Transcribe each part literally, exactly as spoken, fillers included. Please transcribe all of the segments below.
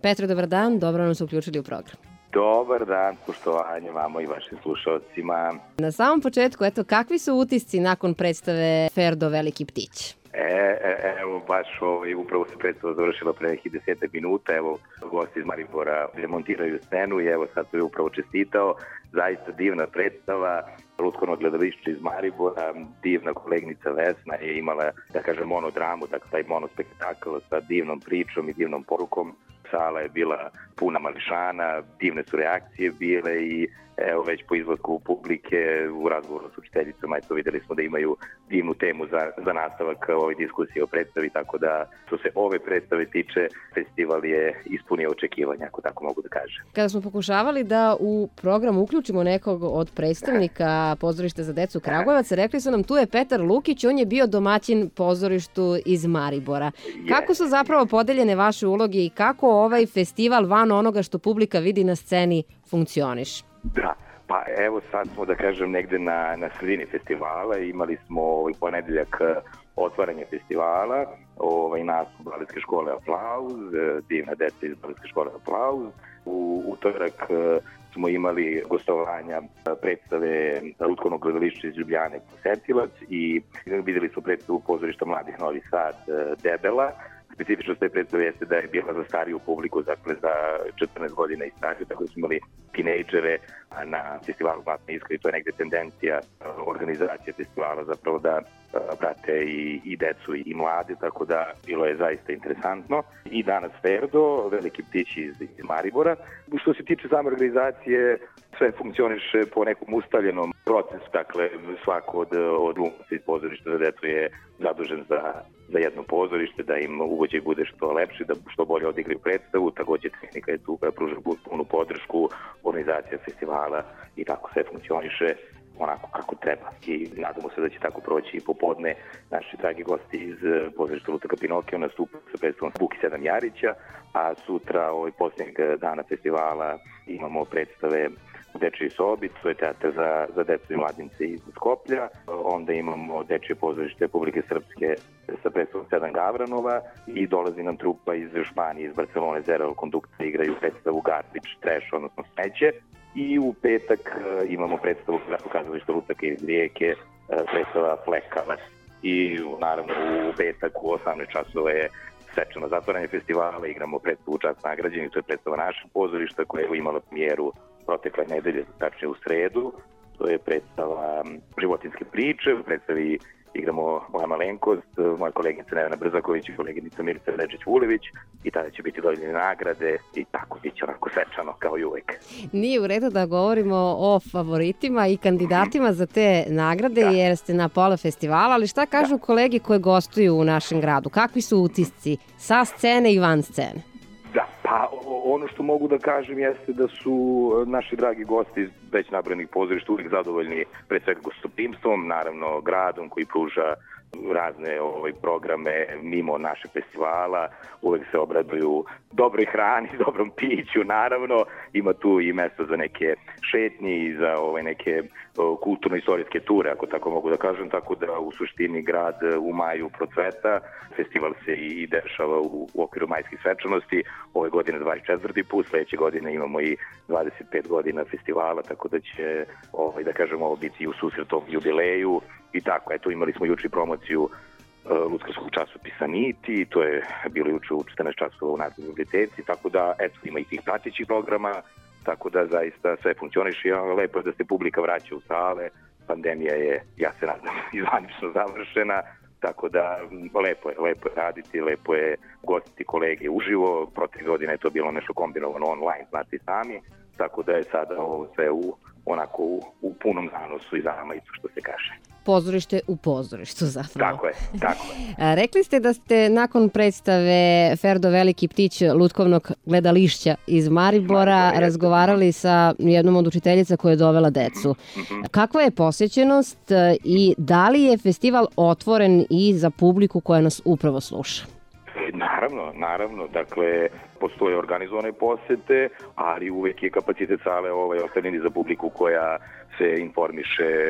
Petre, dobar dan, dobro nam se uključili u program. Dobar dan, poštovanje vama i vašim slušalcima. Na samom početku, eto, kakvi su utisci nakon predstave Ferdo Veliki ptić? E, e, evo, baš ovaj, upravo se predstava završila pre nekih desetak minuta, evo, gosti iz Maribora demontiraju scenu i evo, sad sam je upravo čestitao, zaista divna predstava, Lutkovno gledališće iz Maribora, divna koleginica Vesna je imala, da kažem, monodramu, dakle, taj monospektakl sa divnom pričom i divnom porukom. Sala je bila puna mališana, divne su reakcije bile i evo već po izlasku publike u razgovoru s učiteljicama, eto videli smo da imaju divnu temu za, za nastavak ove diskusije o predstavi, tako da što se ove predstave tiče, festival je ispunio očekivanja, ako tako mogu da kažem. Kada smo pokušavali da u program uključimo nekog od predstavnika pozorišta za decu Kragujevac, rekli su nam tu je Petar Lukić, on je bio domaćin pozorištu iz Maribora. Kako su zapravo podeljene vaše uloge i kako ovaj festival van onoga što publika vidi na sceni funkcioniš? Da, pa evo sad smo da kažem negde na, na sredini festivala, imali smo ovaj ponedeljak otvaranje festivala, ovaj nastup Baletske škole Aplauz, divna deca iz Baletske škole Aplauz. U utorak smo imali gostovanja predstave Lutkovnog gledališća iz Ljubljane Posetilac i videli smo predstavu pozorišta Mladih Novi Sad Debela. Specifičnost te predstave jeste da je bila za stariju publiku, dakle za četrnaest godina i stariju, tako da smo imali tinejdžere na festivalu Zlatne iskre i to je negde tendencija organizacije festivala zapravo da prate i, i decu i mlade, tako da bilo je zaista interesantno. I danas Ferdo, Veliki ptić iz, iz Maribora. Što se tiče same organizacije, sve funkcioniše po nekom ustaljenom procesu, dakle svako od, od glumaca iz pozorišta za decu je zadužen za, za jedno pozorište, da im uvođaj bude što lepši, da što bolje odigraju predstavu, takođe tehnika je tu koja pruža punu podršku, organizacija festivala i tako sve funkcioniše onako kako treba. I nadamo se da će tako proći i popodne. Naši dragi gosti iz pozorišta Lutaka Pinokio nastupaju sa predstavom Buki sedam Jarića, a sutra, ovaj posljednjeg dana festivala, imamo predstave u Dečiji sobi, to je teatr za, za decu i mladince iz Skoplja. Onda imamo Dečije pozorište Republike Srpske sa predstavom Sedam Gavranova i dolazi nam trupa iz Španije, iz Barcelone, Zero Kondukta, igraju predstavu Garbage, Trash, odnosno Smeće. I u petak imamo predstavu kazališta Lutaka iz Rijeke, predstava Flekavac. I naravno u petak u osamnaest časova je svečano zatvaranje festivala, igramo predstavu Čast nagrađeni, to je predstava našeg pozorišta koja je imala premijeru protekle nedelje, tačnije u sredu. To je predstava Životinjske priče, u predstavi igramo moja malenkost, moja koleginica Nevena Brzaković i koleginica Milica Lečić-Vulević i tada će biti dodeljene nagrade i tako bit će onako svečano kao i uvek. Nije u redu da govorimo o favoritima i kandidatima za te nagrade da. Jer ste na pola festivala, ali šta kažu da. kolege koje gostuju u našem gradu? Kakvi su utisci sa scene i van scene? Da, pa ono što mogu da kažem jeste da su naši dragi gosti iz već nabranih pozorišta uvijek zadovoljni pre svega gostoprimstvom, naravno gradom koji pruža razne ovaj, programe mimo našeg festivala, uvek se obraduju dobroj hrani, dobrom piću, naravno ima tu i mesto za neke šetnje i za ovaj, neke kulturno-istorijske ture, ako tako mogu da kažem, tako da u suštini grad u maju procveta, festival se i dešava u, u okviru majskih svečanosti, ove godine dvadeset četvrti put, sledeće godine imamo i dvadeset pet godina festivala, tako da će, ovaj, da kažemo, ovo biti u susret ovom jubileju i tako, eto imali smo juče promociju lutkarskog časopisa Niti, to je bilo juče u četrnaest časova u Narodnoj biblioteci, tako da eto ima i tih pratećih programa, tako da zaista sve funkcioniše, ja, lepo je da se publika vraća u sale, pandemija je, ja se nadam, izvanično završena, tako da lepo je, lepo je raditi, lepo je gostiti kolege uživo, protiv godine je to bilo nešto kombinovano online, znate i sami, tako da je sada ovo sve u, onako u, u punom zanosu i zamajcu, što se kaže. Pozorište u pozorištu zapravo. Tako je, tako je. Rekli ste da ste nakon predstave Ferdo Veliki ptić Lutkovnog gledališća iz Maribora Maribor, razgovarali sa jednom od učiteljica koja je dovela decu. Mm-hmm. Kakva je posjećenost i da li je festival otvoren i za publiku koja nas upravo sluša? Naravno, naravno. Dakle, postoje organizovane posete, ali uvek je kapacitet sale ovaj, ostavljeni za publiku koja se informiše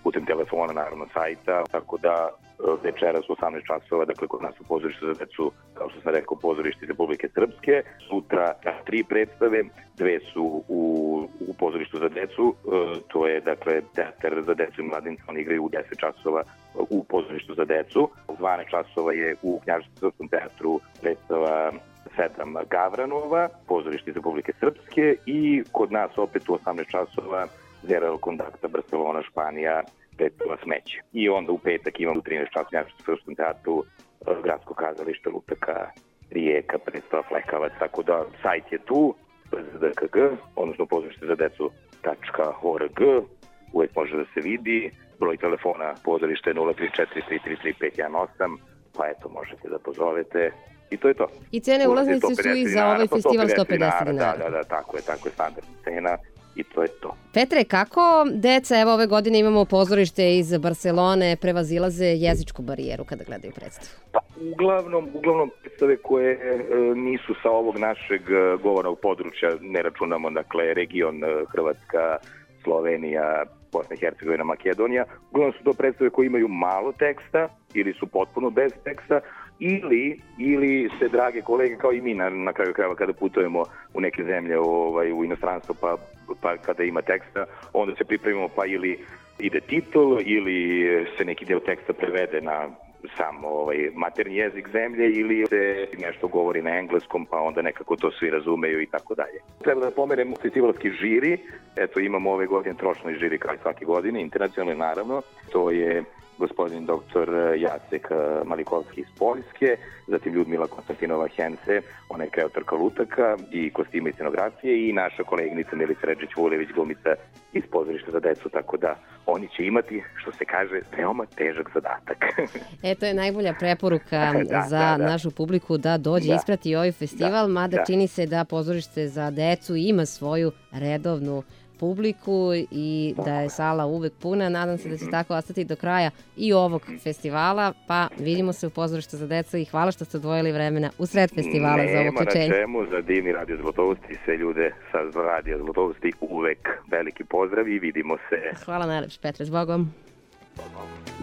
putem telefona, naravno sajta, tako da večeras u osamnaest časova, dakle kod nas u pozorištu za decu, kao što sam rekao, pozorište Republike Srpske. Sutra tri predstave, dve su u, u pozorištu za decu, to je dakle teatar za decu i mladinca, oni igraju u deset časova u pozorištu za decu. U dvanaest časova je u Knjaževskom teatru predstava Sedam Gavranova, pozorište Republike Srpske, i kod nas opet u osamnaest časova Zero El Kondakta, Barcelona, Španija, predstava Smeće. I onda u petak imamo u trinaest časova u Knjaževskom teatru Gradsko kazalište Lutaka, Rijeka, predstava Flekavac, tako da sajt je tu, p z d k g, odnosno pozorište za decu tačka org, uvek može da se vidi, broj telefona pozorište je nula tri četiri tri tri tri pet jedan osam, pa eto, možete da pozovete. I to je to. I cene ulaznice su i za ovaj festival sto pedeset dinara. Da, da, da, tako je, tako je standardna cena i to je to. Petre, kako deca, evo ove godine imamo pozorište iz Barcelone, prevazilaze jezičku barijeru kada gledaju predstavu? Pa, uglavnom, uglavnom predstave koje e, nisu sa ovog našeg govornog područja, ne računamo, dakle, region Hrvatska, Slovenija, Bosna i Hercegovina, Makedonija, uglavnom su to predstave koje imaju malo teksta ili su potpuno bez teksta, ili, ili se, drage kolege, kao i mi na, na kraju krajeva kada putujemo u neke zemlje ovaj, u inostranstvo, pa, pa kada ima teksta, onda se pripremimo pa ili ide titl ili se neki deo teksta prevede na sam ovaj, materni jezik zemlje ili se nešto govori na engleskom, pa onda nekako to svi razumeju i tako dalje. Treba da pomenemo festivalski žiri, eto imamo ove godine tročni žiri kao i svake godine, internacionalni naravno, to je gospodin doktor Jacek Malikovski iz Poljske, zatim Ljudmila Konstantinova Hense, ona je kreatorka lutaka i kostime i scenografije, i naša koleginica Milica Redžić-Vulević, glumica iz pozorišta za decu, tako da oni će imati, što se kaže, veoma težak zadatak. E, to je najbolja preporuka da, za da, da. našu publiku da dođe da. isprati ovaj festival, da, mada da. čini se da pozorište za decu ima svoju redovnu publiku i da je sala uvek puna. Nadam se da će tako ostati do kraja i ovog festivala, pa vidimo se u pozorištu za decu i hvala što ste odvojili vremena u sred festivala Nema za ovo uključenje. Nema na čemu, za divni Radio Zlatovosti i sve ljude sa Radio Zlatovosti uvek veliki pozdrav i vidimo se. Hvala najlepše, Petre, s Bogom. Bogom.